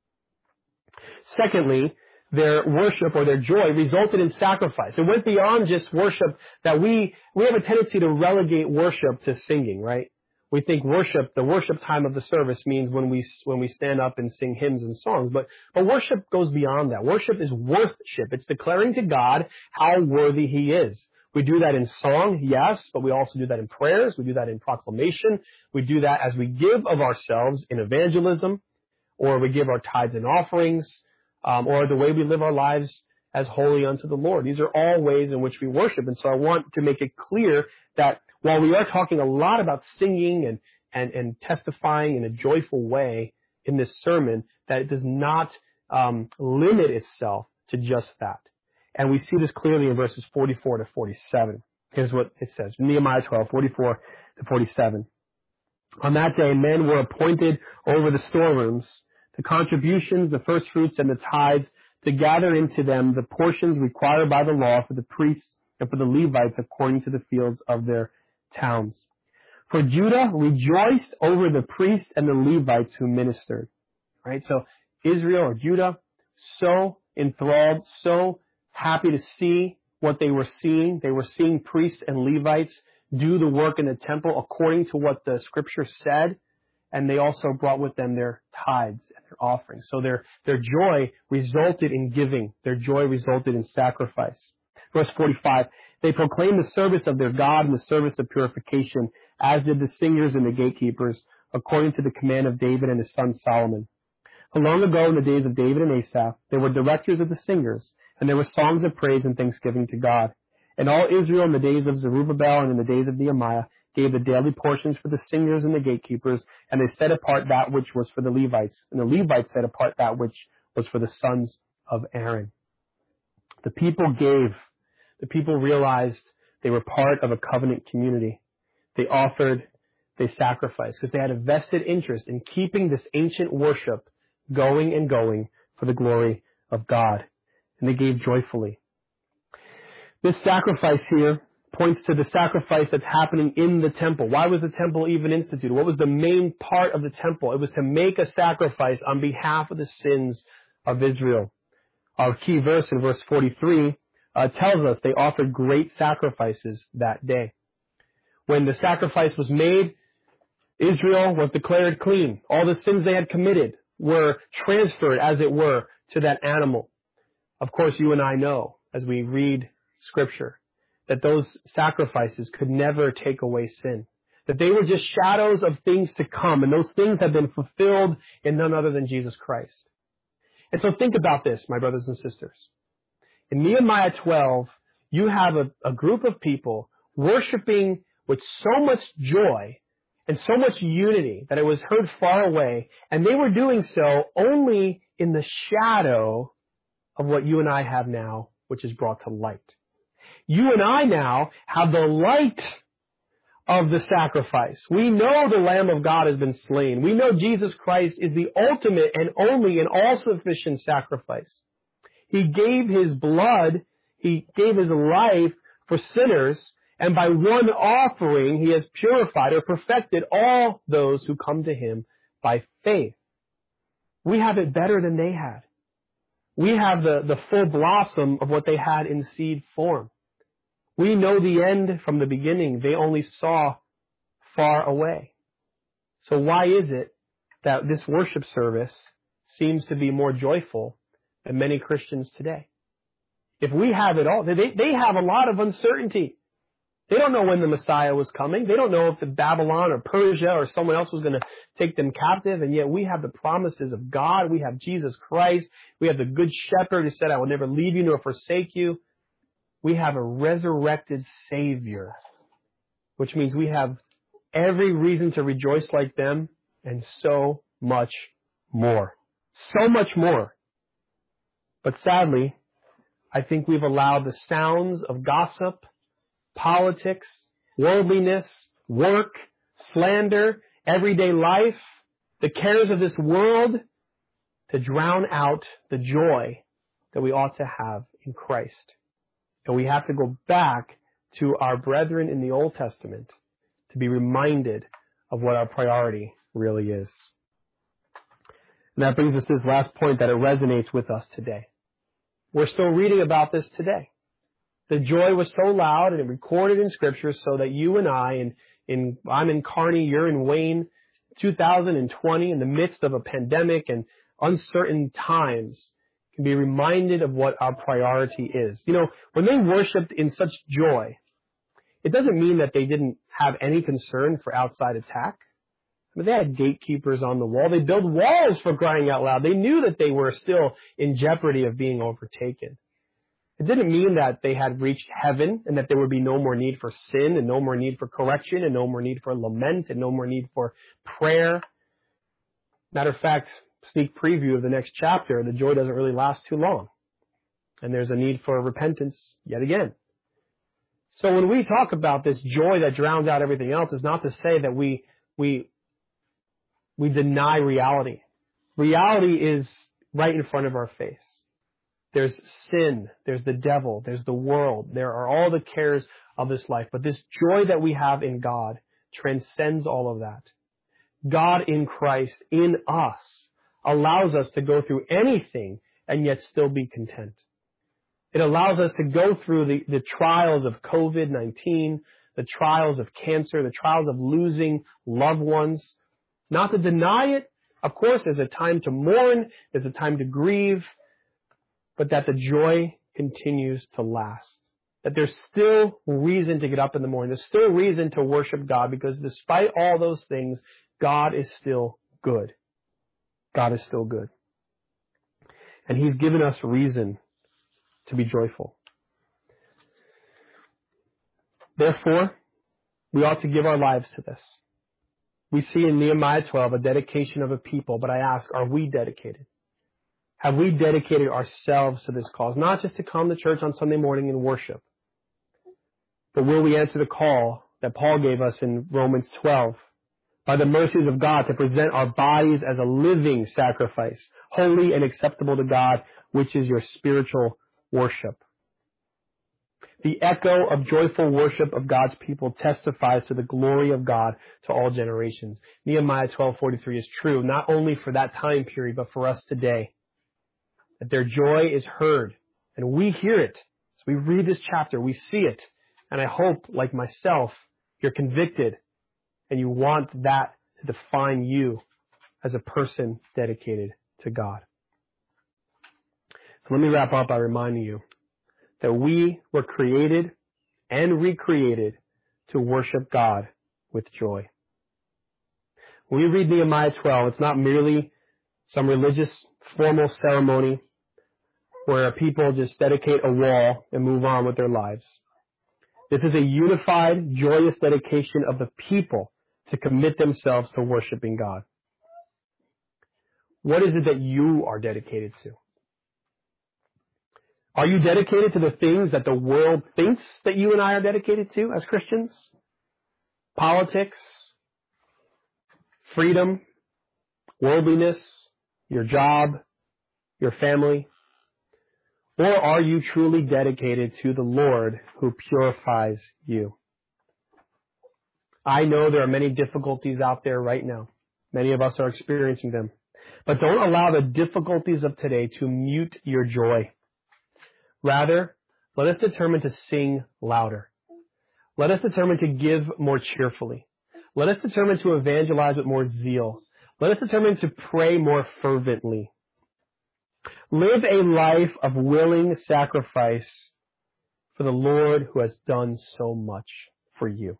Secondly, their worship or their joy resulted in sacrifice. It went beyond just worship that we, we have a tendency to relegate worship to singing, right? We think worship, the worship time of the service means when we, when we stand up and sing hymns and songs, but, but worship goes beyond that. Worship is worship. It's declaring to God how worthy he is. We do that in song, yes, but we also do that in prayers. We do that in proclamation. We do that as we give of ourselves in evangelism, or we give our tithes and offerings, um, or the way we live our lives as holy unto the Lord. These are all ways in which we worship. And so I want to make it clear that while we are talking a lot about singing and, and, and testifying in a joyful way in this sermon, that it does not um, limit itself to just that. And we see this clearly in verses forty-four to forty-seven. Here's what it says. Nehemiah twelve, forty-four to forty-seven. On that day, men were appointed over the storerooms, the contributions, the first fruits, and the tithes, to gather into them the portions required by the law for the priests and for the Levites according to the fields of their towns. For Judah rejoiced over the priests and the Levites who ministered. Right? So Israel or Judah, so enthralled, so happy to see what they were seeing. They were seeing priests and Levites do the work in the temple according to what the scripture said. And they also brought with them their tithes and their offerings. So their, their joy resulted in giving. Their joy resulted in sacrifice. Verse forty-five, they proclaimed the service of their God and the service of purification, as did the singers and the gatekeepers, according to the command of David and his son Solomon. For long ago, in the days of David and Asaph, there were directors of the singers, and there were songs of praise and thanksgiving to God. And all Israel in the days of Zerubbabel and in the days of Nehemiah gave the daily portions for the singers and the gatekeepers, and they set apart that which was for the Levites, and the Levites set apart that which was for the sons of Aaron. The people gave. The people realized they were part of a covenant community. They offered, they sacrificed, because they had a vested interest in keeping this ancient worship going and going for the glory of God. And they gave joyfully. This sacrifice here points to the sacrifice that's happening in the temple. Why was the temple even instituted? What was the main part of the temple? It was to make a sacrifice on behalf of the sins of Israel. Our key verse in verse forty-three uh, tells us they offered great sacrifices that day. When the sacrifice was made, Israel was declared clean. All the sins they had committed were transferred, as it were, to that animal. Of course, you and I know, as we read Scripture, that those sacrifices could never take away sin. That they were just shadows of things to come, and those things have been fulfilled in none other than Jesus Christ. And so think about this, my brothers and sisters. In Nehemiah twelve, you have a, a group of people worshiping with so much joy and so much unity that it was heard far away, and they were doing so only in the shadow of what you and I have now, which is brought to light. You and I now have the light of the sacrifice. We know the Lamb of God has been slain. We know Jesus Christ is the ultimate and only and all-sufficient sacrifice. He gave His blood, He gave His life for sinners, and by one offering He has purified or perfected all those who come to Him by faith. We have it better than they had. We have the, the full blossom of what they had in seed form. We know the end from the beginning. They only saw far away. So why is it that this worship service seems to be more joyful than many Christians today? If we have it all, they, they have a lot of uncertainty. They don't know when the Messiah was coming. They don't know if the Babylon or Persia or someone else was going to take them captive. And yet we have the promises of God. We have Jesus Christ. We have the Good Shepherd who said, I will never leave you nor forsake you. We have a resurrected Savior, which means we have every reason to rejoice like them and so much more. So much more. But sadly, I think we've allowed the sounds of gossip, politics, worldliness, work, slander, everyday life, the cares of this world to drown out the joy that we ought to have in Christ. And we have to go back to our brethren in the Old Testament to be reminded of what our priority really is. And that brings us to this last point that it resonates with us today. We're still reading about this today. The joy was so loud and recorded in Scripture so that you and I, and in, I'm in Kearney, you're in Wayne, two thousand twenty, in the midst of a pandemic and uncertain times, can be reminded of what our priority is. You know, when they worshiped in such joy, it doesn't mean that they didn't have any concern for outside attack. I mean, they had gatekeepers on the wall. They built walls, for crying out loud. They knew that they were still in jeopardy of being overtaken. It didn't mean that they had reached heaven and that there would be no more need for sin and no more need for correction and no more need for lament and no more need for prayer. Matter of fact, sneak preview of the next chapter, the joy doesn't really last too long. And there's a need for repentance yet again. So when we talk about this joy that drowns out everything else, it's not to say that we, we, we deny reality. Reality is right in front of our face. There's sin, there's the devil, there's the world, there are all the cares of this life. But this joy that we have in God transcends all of that. God in Christ, in us, allows us to go through anything and yet still be content. It allows us to go through the, the trials of covid nineteen, the trials of cancer, the trials of losing loved ones. Not to deny it. Of course, there's a time to mourn, there's a time to grieve, but that the joy continues to last. That there's still reason to get up in the morning. There's still reason to worship God, because despite all those things, God is still good. God is still good. And He's given us reason to be joyful. Therefore, we ought to give our lives to this. We see in Nehemiah twelve a dedication of a people, but I ask, are we dedicated? Have we dedicated ourselves to this cause? Not just to come to church on Sunday morning and worship, but will we answer the call that Paul gave us in Romans twelve? By the mercies of God, to present our bodies as a living sacrifice, holy and acceptable to God, which is your spiritual worship. The echo of joyful worship of God's people testifies to the glory of God to all generations. Nehemiah twelve forty-three is true, not only for that time period, but for us today. That their joy is heard, and we hear it. As we read this chapter, we see it. And I hope, like myself, you're convicted and you want that to define you as a person dedicated to God. So let me wrap up by reminding you that we were created and recreated to worship God with joy. When we read Nehemiah twelve, it's not merely some religious formal ceremony where people just dedicate a wall and move on with their lives. This is a unified, joyous dedication of the people to commit themselves to worshiping God. What is it that you are dedicated to? Are you dedicated to the things that the world thinks that you and I are dedicated to as Christians? Politics, freedom, worldliness, your job, your family? Or are you truly dedicated to the Lord who purifies you? I know there are many difficulties out there right now. Many of us are experiencing them. But don't allow the difficulties of today to mute your joy. Rather, let us determine to sing louder. Let us determine to give more cheerfully. Let us determine to evangelize with more zeal. Let us determine to pray more fervently. Live a life of willing sacrifice for the Lord who has done so much for you.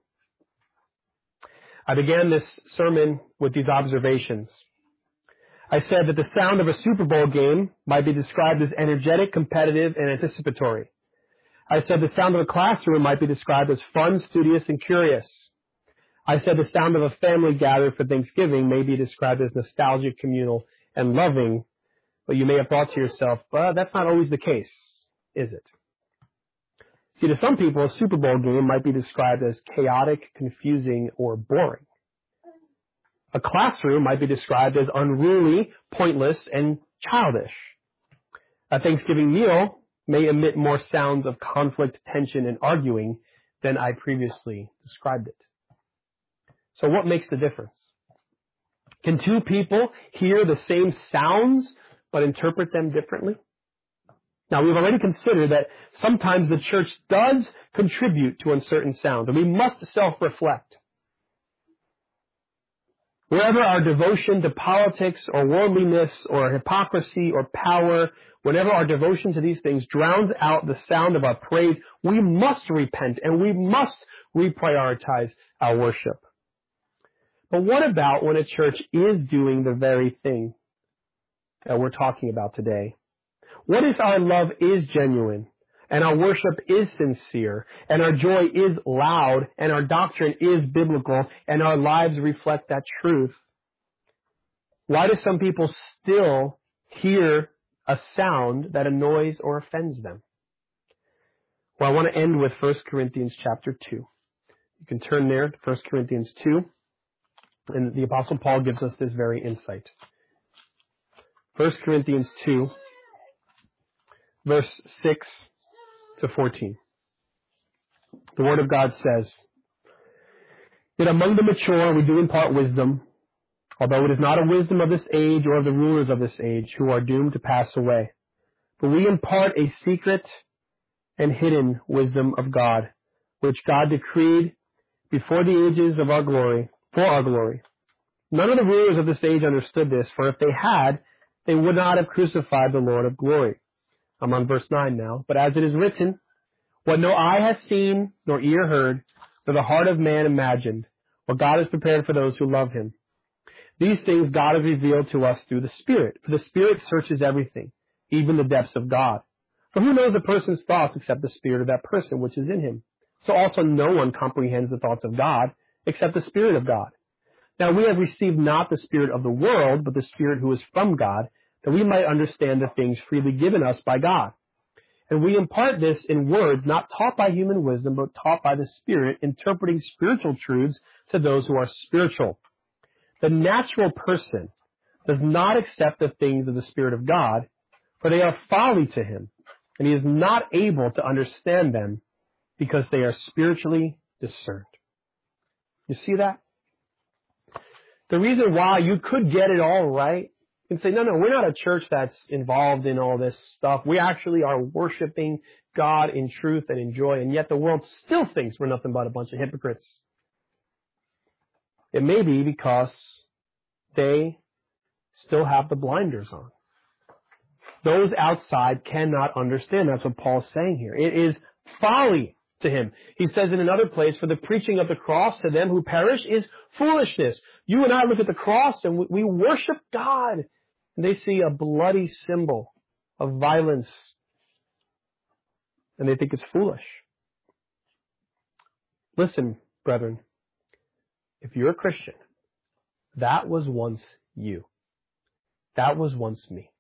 I began this sermon with these observations. I said that the sound of a Super Bowl game might be described as energetic, competitive, and anticipatory. I said the sound of a classroom might be described as fun, studious, and curious. I said the sound of a family gathered for Thanksgiving may be described as nostalgic, communal, and loving. But you may have thought to yourself, well, that's not always the case, is it? See, to some people, a Super Bowl game might be described as chaotic, confusing, or boring. A classroom might be described as unruly, pointless, and childish. A Thanksgiving meal may emit more sounds of conflict, tension, and arguing than I previously described it. So what makes the difference? Can two people hear the same sounds but interpret them differently? Now, we've already considered that sometimes the church does contribute to uncertain sound, and we must self-reflect. Wherever our devotion to politics or worldliness or hypocrisy or power, whenever our devotion to these things drowns out the sound of our praise, we must repent and we must reprioritize our worship. But what about when a church is doing the very thing that we're talking about today? What if our love is genuine, and our worship is sincere, and our joy is loud, and our doctrine is biblical, and our lives reflect that truth? Why do some people still hear a sound that annoys or offends them? Well, I want to end with First Corinthians chapter two. You can turn there to First Corinthians two, and the Apostle Paul gives us this very insight. First Corinthians two, verse six to fourteen. The Word of God says, "Yet among the mature we do impart wisdom, although it is not a wisdom of this age or of the rulers of this age, who are doomed to pass away. But we impart a secret and hidden wisdom of God, which God decreed before the ages of our glory, for our glory. None of the rulers of this age understood this, for if they had, they would not have crucified the Lord of glory." I'm on verse nine now. "But as it is written, what no eye has seen, nor ear heard, nor the heart of man imagined, what God has prepared for those who love him. These things God has revealed to us through the Spirit. For the Spirit searches everything, even the depths of God. For who knows a person's thoughts except the spirit of that person which is in him? So also no one comprehends the thoughts of God except the Spirit of God. Now we have received not the spirit of the world, but the Spirit who is from God, that we might understand the things freely given us by God. And we impart this in words not taught by human wisdom, but taught by the Spirit, interpreting spiritual truths to those who are spiritual. The natural person does not accept the things of the Spirit of God, for they are folly to him, and he is not able to understand them because they are spiritually discerned." You see that? The reason why you could get it all right and say, no, no, we're not a church that's involved in all this stuff. We actually are worshiping God in truth and in joy, and yet the world still thinks we're nothing but a bunch of hypocrites. It may be because they still have the blinders on. Those outside cannot understand. That's what Paul's saying here. It is folly to him. He says in another place, "For the preaching of the cross to them who perish is foolishness." You and I look at the cross and we worship God. and they see a bloody symbol of violence, and they think it's foolish. Listen, brethren, if you're a Christian, that was once you. That was once me.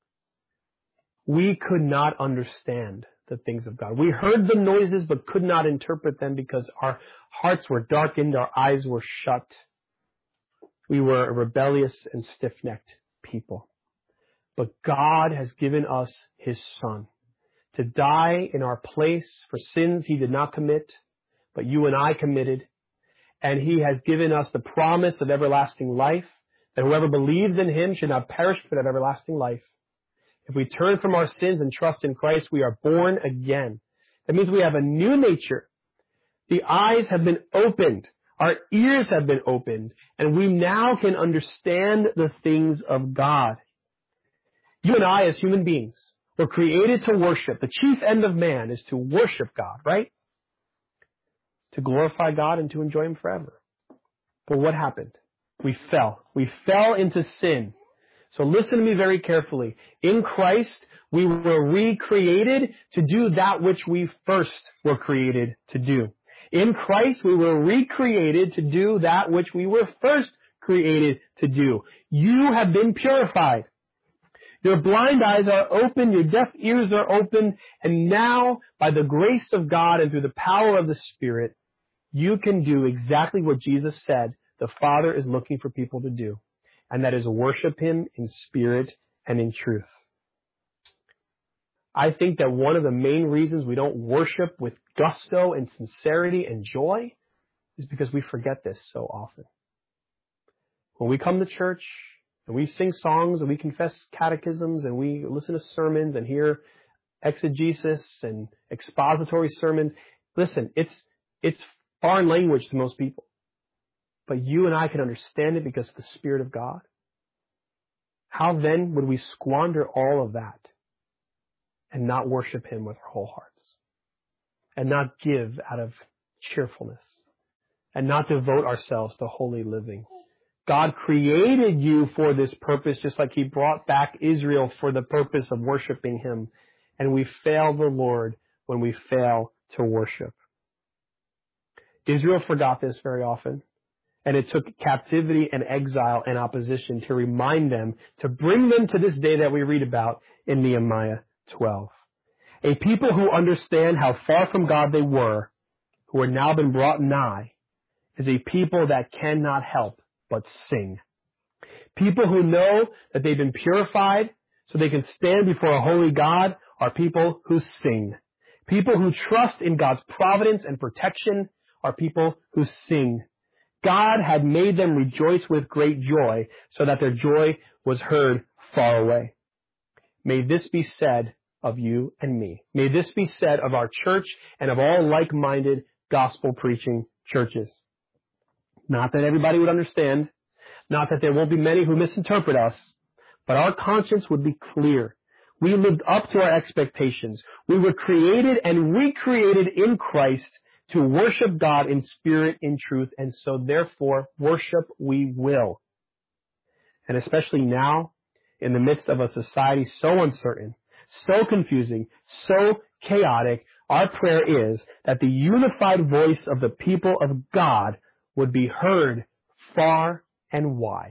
We could not understand the things of God. We heard the noises but could not interpret them because our hearts were darkened, our eyes were shut. We were a rebellious and stiff-necked people. But God has given us His Son to die in our place for sins He did not commit, but you and I committed. And He has given us the promise of everlasting life, that whoever believes in Him should not perish but have everlasting life. If we turn from our sins and trust in Christ, we are born again. That means we have a new nature. The eyes have been opened. Our ears have been opened. And we now can understand the things of God. You and I, as human beings, were created to worship. The chief end of man is to worship God, right? To glorify God and to enjoy Him forever. But what happened? We fell. We fell into sin. So listen to me very carefully. In Christ, we were recreated to do that which we first were created to do. In Christ, we were recreated to do that which we were first created to do. You have been purified. Your blind eyes are open, your deaf ears are open, and now, by the grace of God and through the power of the Spirit, you can do exactly what Jesus said the Father is looking for people to do. And that is worship Him in spirit and in truth. I think that one of the main reasons we don't worship with gusto and sincerity and joy is because we forget this so often. When we come to church and we sing songs and we confess catechisms and we listen to sermons and hear exegesis and expository sermons, listen, it's, it's foreign language to most people. But you and I can understand it because of the Spirit of God. How then would we squander all of that and not worship Him with our whole hearts? And not give out of cheerfulness? And not devote ourselves to holy living? God created you for this purpose, just like He brought back Israel for the purpose of worshiping Him. And we fail the Lord when we fail to worship. Israel forgot this very often. And it took captivity and exile and opposition to remind them, to bring them to this day that we read about in Nehemiah twelve. A people who understand how far from God they were, who are now been brought nigh, is a people that cannot help but sing. People who know that they've been purified so they can stand before a holy God are people who sing. People who trust in God's providence and protection are people who sing. God had made them rejoice with great joy so that their joy was heard far away. May this be said of you and me. May this be said of our church and of all like-minded gospel-preaching churches. Not that everybody would understand, not that there won't be many who misinterpret us, but our conscience would be clear. We lived up to our expectations. We were created and recreated in Christ to worship God in spirit, in truth, and so therefore worship we will. And especially now, in the midst of a society so uncertain, so confusing, so chaotic, our prayer is that the unified voice of the people of God would be heard far and wide.